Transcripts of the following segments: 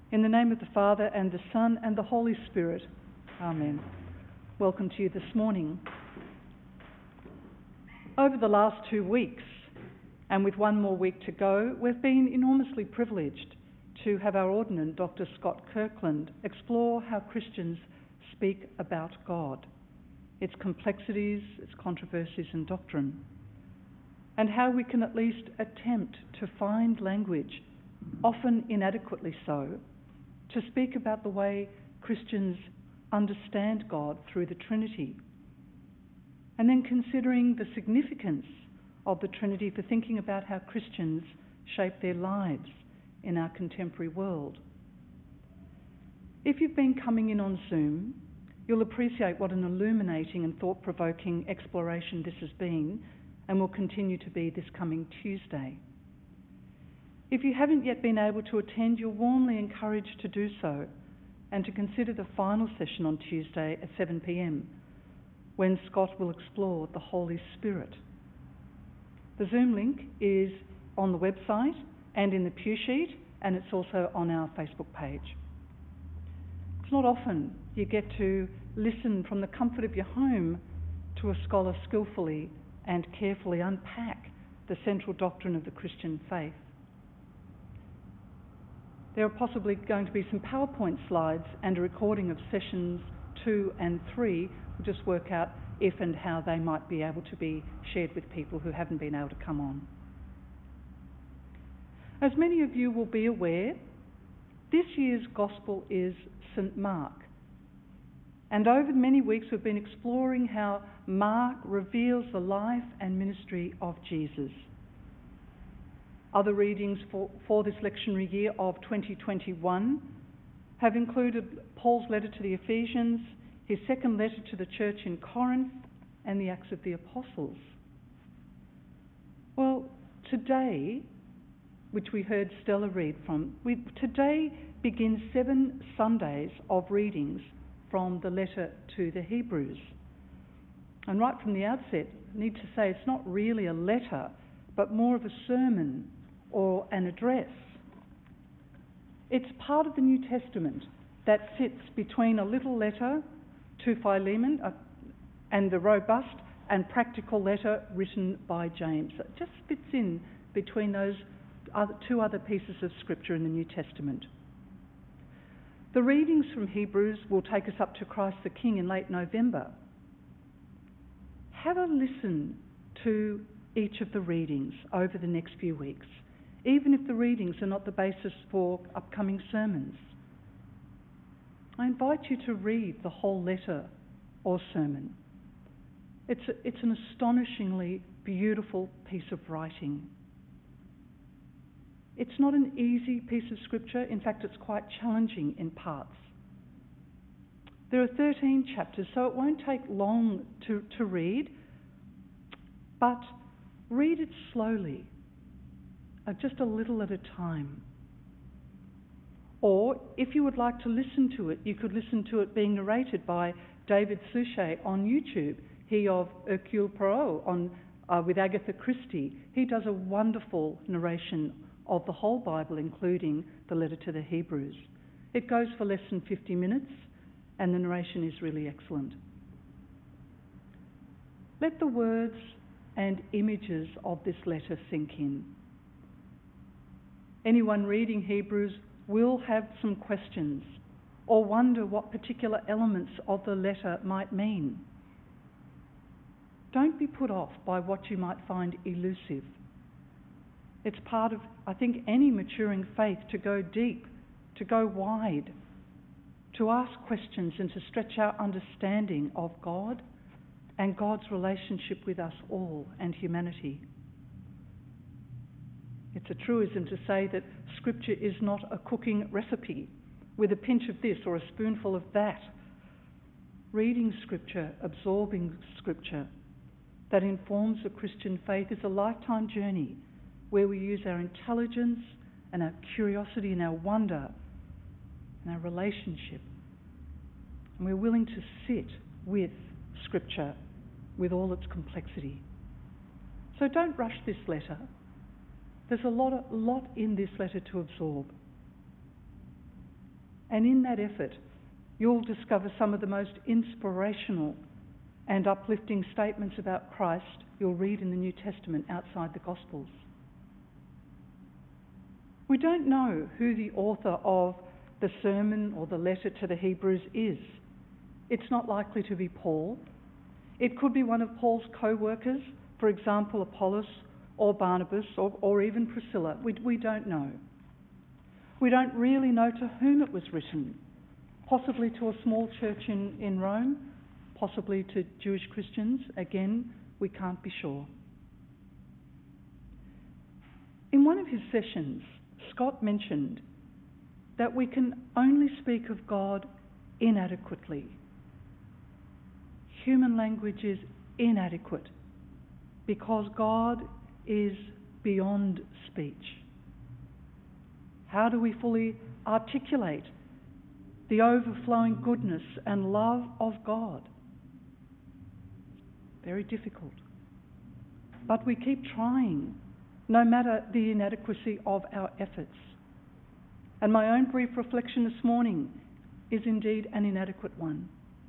In the name of the Father, and the Son, and the Holy Spirit. Amen. Welcome to you this morning. Over the last 2 weeks, and with one more week to go, we've been enormously privileged to have our ordinand, Dr. Scott Kirkland, explore how Christians speak about God, its complexities, its controversies and doctrine, and how we can at least attempt to find language, often inadequately so, to speak about the way Christians understand God through the Trinity, and then considering the significance of the Trinity for thinking about how Christians shape their lives in our contemporary world. If you've been coming in on Zoom, you'll appreciate what an illuminating and thought-provoking exploration this has been and will continue to be this coming Tuesday. If you haven't yet been able to attend, you're warmly encouraged to do so and to consider the final session on Tuesday at 7 p.m, when Scott will explore the Holy Spirit. The Zoom link is on the website and in the pew sheet, and it's also on our Facebook page. It's not often you get to listen from the comfort of your home to a scholar skillfully and carefully unpack the central doctrine of the Christian faith. There are possibly going to be some PowerPoint slides and a recording of sessions 2 and 3. We'll just work out if and how they might be able to be shared with people who haven't been able to come on. As many of you will be aware, this year's Gospel is St. Mark. And over many weeks we've been exploring how Mark reveals the life and ministry of Jesus. Other readings for this lectionary year of 2021 have included Paul's letter to the Ephesians, his second letter to the church in Corinth, and the Acts of the Apostles. Well, today, which we heard Stella read from, today begins 7 Sundays of readings from the letter to the Hebrews. And right from the outset, I need to say it's not really a letter, but more of a sermon or an address. It's part of the New Testament that sits between a little letter to Philemon and the robust and practical letter written by James. It just fits in between those two other pieces of scripture in the New Testament. The readings from Hebrews will take us up to Christ the King in late November. Have a listen to each of the readings over the next few weeks, even if the readings are not the basis for upcoming sermons. I invite you to read the whole letter or sermon. It's an astonishingly beautiful piece of writing. It's not an easy piece of scripture. In fact, it's quite challenging in parts. There are 13 chapters, so it won't take long to read, but read it slowly, just a little at a time. Or, if you would like to listen to it, you could listen to it being narrated by David Suchet on YouTube, he of Hercule Poirot with Agatha Christie. He does a wonderful narration of the whole Bible, including the letter to the Hebrews. It goes for less than 50 minutes, and the narration is really excellent. Let the words and images of this letter sink in. Anyone reading Hebrews will have some questions or wonder what particular elements of the letter might mean. Don't be put off by what you might find elusive. It's part of, I think, any maturing faith to go deep, to go wide, to ask questions and to stretch our understanding of God and God's relationship with us all and humanity. It's a truism to say that Scripture is not a cooking recipe with a pinch of this or a spoonful of that. Reading Scripture, absorbing Scripture that informs the Christian faith is a lifetime journey where we use our intelligence and our curiosity and our wonder and our relationship. And we're willing to sit with Scripture with all its complexity. So don't rush this letter. There's a lot in this letter to absorb. And in that effort, you'll discover some of the most inspirational and uplifting statements about Christ you'll read in the New Testament outside the Gospels. We don't know who the author of the sermon or the letter to the Hebrews is. It's not likely to be Paul. It could be one of Paul's co-workers, for example, Apollos or Barnabas or even Priscilla. We don't know. We don't really know to whom it was written. Possibly to a small church in Rome, possibly to Jewish Christians. Again, we can't be sure. In one of his sessions, Scott mentioned that we can only speak of God inadequately. Human language is inadequate because God is beyond speech. How do we fully articulate the overflowing goodness and love of God? Very difficult. But we keep trying, no matter the inadequacy of our efforts. And my own brief reflection this morning is indeed an inadequate one.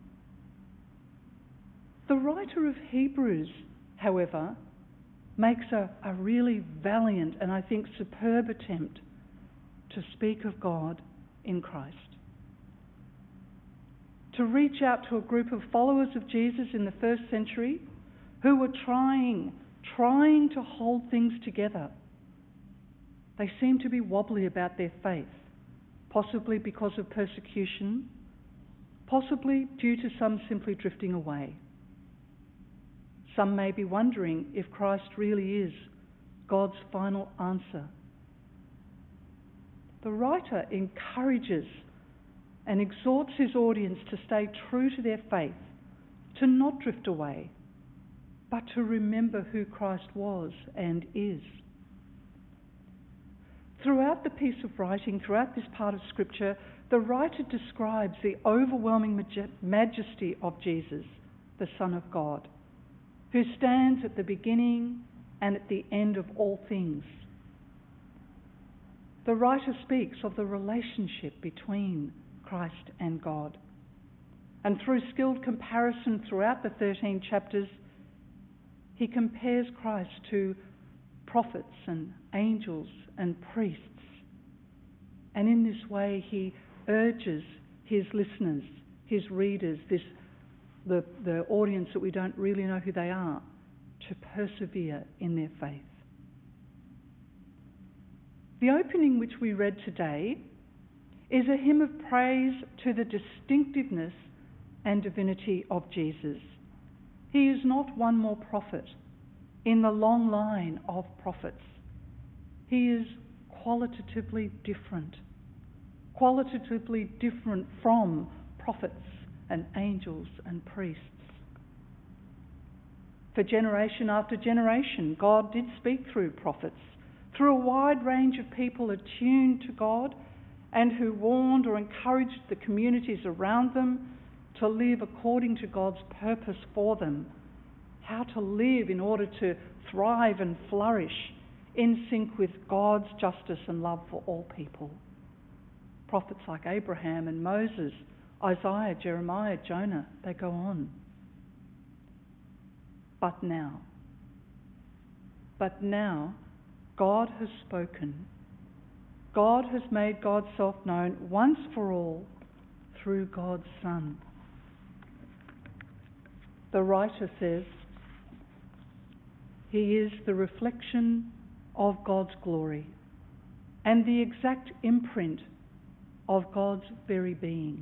The writer of Hebrews, however, makes a really valiant and I think superb attempt to speak of God in Christ. To reach out to a group of followers of Jesus in the first century who were trying to hold things together. They seem to be wobbly about their faith, possibly because of persecution, possibly due to some simply drifting away. Some may be wondering if Christ really is God's final answer. The writer encourages and exhorts his audience to stay true to their faith, to not drift away, but to remember who Christ was and is. Throughout the piece of writing, throughout this part of Scripture, the writer describes the overwhelming majesty of Jesus, the Son of God, who stands at the beginning and at the end of all things. The writer speaks of the relationship between Christ and God. And through skilled comparison throughout the 13 chapters, he compares Christ to prophets and angels and priests. And in this way, he urges his listeners, his readers, the audience that we don't really know who they are, to persevere in their faith. The opening which we read today is a hymn of praise to the distinctiveness and divinity of Jesus. He is not one more prophet in the long line of prophets. He is qualitatively different from prophets and angels and priests. For generation after generation, God did speak through prophets, through a wide range of people attuned to God and who warned or encouraged the communities around them to live according to God's purpose for them, how to live in order to thrive and flourish in sync with God's justice and love for all people. Prophets like Abraham and Moses, Isaiah, Jeremiah, Jonah, they go on. But now, God has spoken. God has made God's self known once for all through God's Son. The writer says, he is the reflection of God's glory and the exact imprint of God's very being.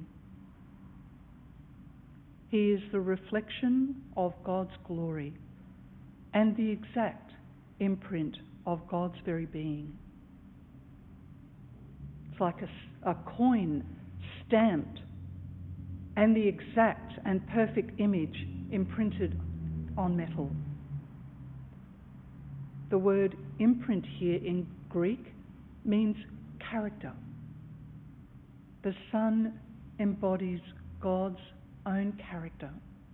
He is the reflection of God's glory and the exact imprint of God's very being. It's like a coin stamped and the exact and perfect image imprinted on metal. The word imprint here in Greek means character. The Son embodies God's own character.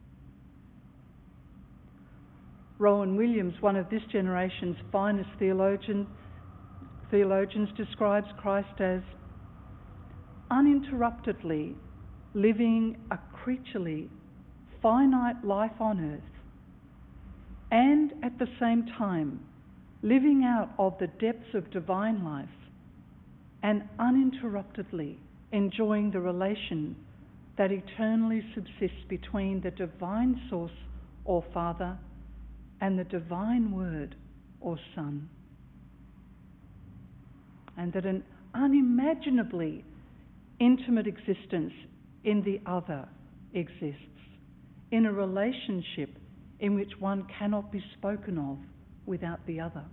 Rowan Williams, one of this generation's finest theologians, describes Christ as uninterruptedly living a creaturely, finite life on earth, and at the same time living out of the depths of divine life and uninterruptedly enjoying the relation that eternally subsists between the divine source or Father and the divine Word or Son. And that an unimaginably intimate existence in the other exists, in a relationship in which one cannot be spoken of without the other.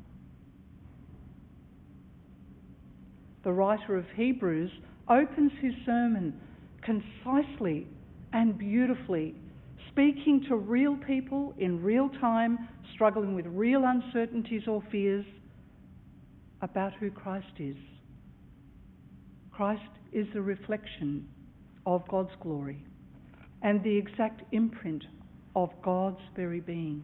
The writer of Hebrews opens his sermon concisely and beautifully, speaking to real people in real time, struggling with real uncertainties or fears about who Christ is. Christ is the reflection of God's glory and the exact imprint of God's very being.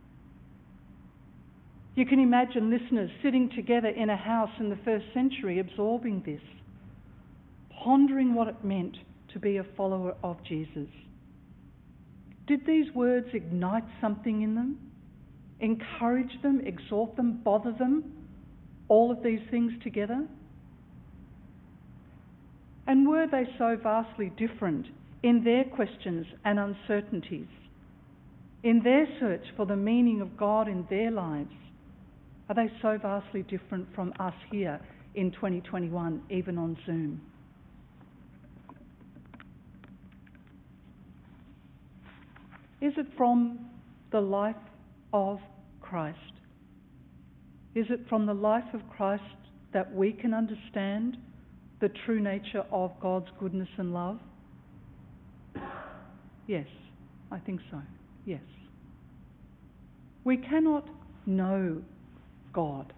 You can imagine listeners sitting together in a house in the first century absorbing this, pondering what it meant to be a follower of Jesus. Did these words ignite something in them? Encourage them, exhort them, bother them? All of these things together? And were they so vastly different in their questions and uncertainties, in their search for the meaning of God in their lives? Are they so vastly different from us here in 2021, even on Zoom? Is it from the life of Christ? Is it from the life of Christ that we can understand the true nature of God's goodness and love? Yes, I think so. Yes. We cannot know God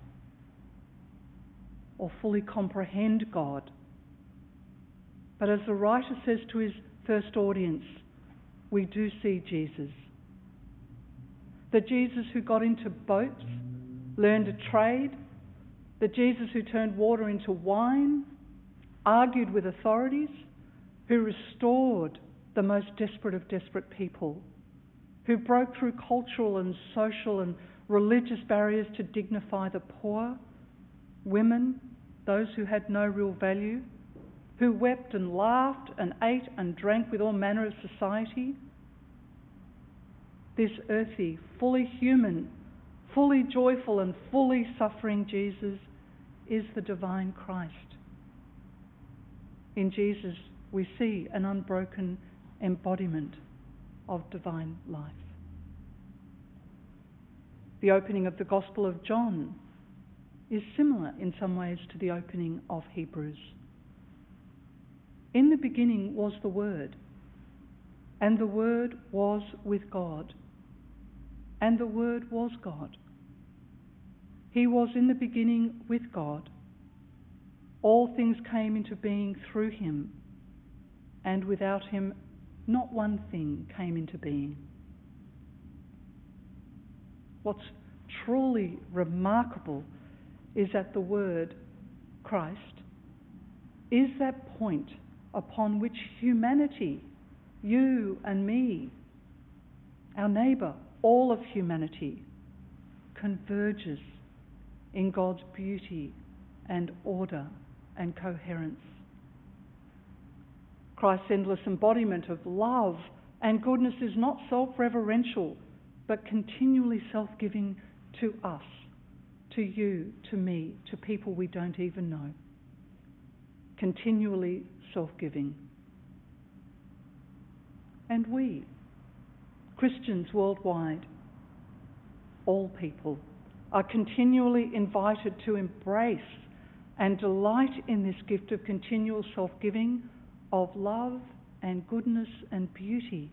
or fully comprehend God. But as the writer says to his first audience, we do see Jesus. The Jesus who got into boats, learned a trade, the Jesus who turned water into wine, argued with authorities, who restored the most desperate of desperate people, who broke through cultural and social and religious barriers to dignify the poor, women, those who had no real value, who wept and laughed and ate and drank with all manner of society. This earthy, fully human, fully joyful and fully suffering Jesus is the divine Christ. In Jesus we see an unbroken embodiment of divine life. The opening of the Gospel of John is similar in some ways to the opening of Hebrews. In the beginning was the Word, and the Word was with God, and the Word was God. He was in the beginning with God. All things came into being through him, and without him not one thing came into being. What's truly remarkable is that the Word, Christ, is that point upon which humanity, you and me, our neighbour, all of humanity, converges in God's beauty and order and coherence. Christ's endless embodiment of love and goodness is not self-referential, but continually self-giving to us, to you, to me, to people we don't even know. Continually self-giving. And we, Christians worldwide, all people, are continually invited to embrace and delight in this gift of continual self-giving, of love and goodness and beauty.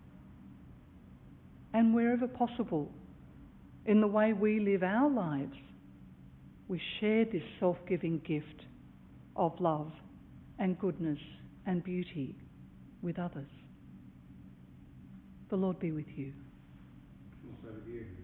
And wherever possible, in the way we live our lives, we share this self-giving gift of love and goodness and beauty with others. The Lord be with you. Also with you.